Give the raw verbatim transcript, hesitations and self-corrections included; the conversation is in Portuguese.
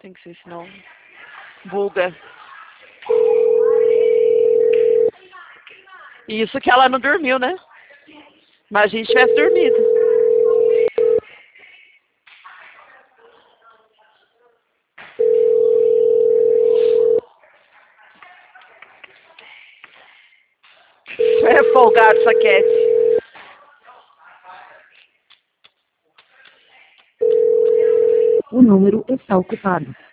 Tem que ser, senão buga. Isso que ela não dormiu, né? Mas a gente tivesse dormido. É folgado, Saquete. O número está ocupado.